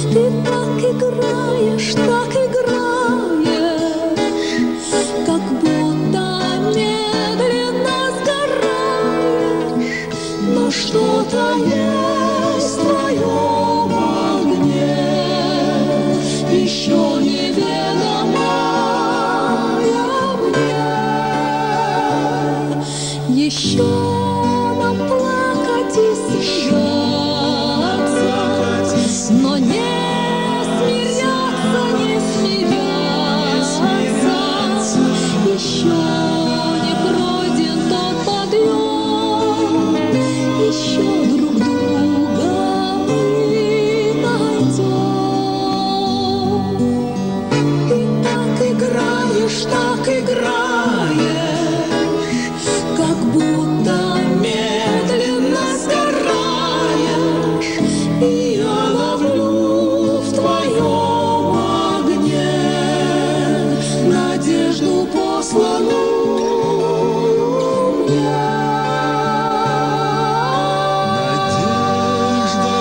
Ты так играешь, как будто медленно сгораешь, но что-то есть в твоем огне, еще неведомое мне. Еще нам плакать и смеяться, но не смиряться, не смиряться. Еще не пройден тот подъем, еще друг друга мы найдем. Ты так играешь, как будто медленно сгораешь, и я ловлю в твоем огне надежду, посланную мне. Надежда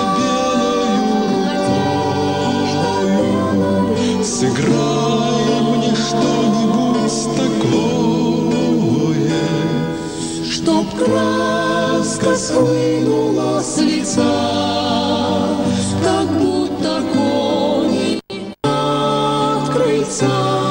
белою рукою, сыграй мне что-нибудь такое, Чтоб краска схлынула с лица, как будто кони от крыльца.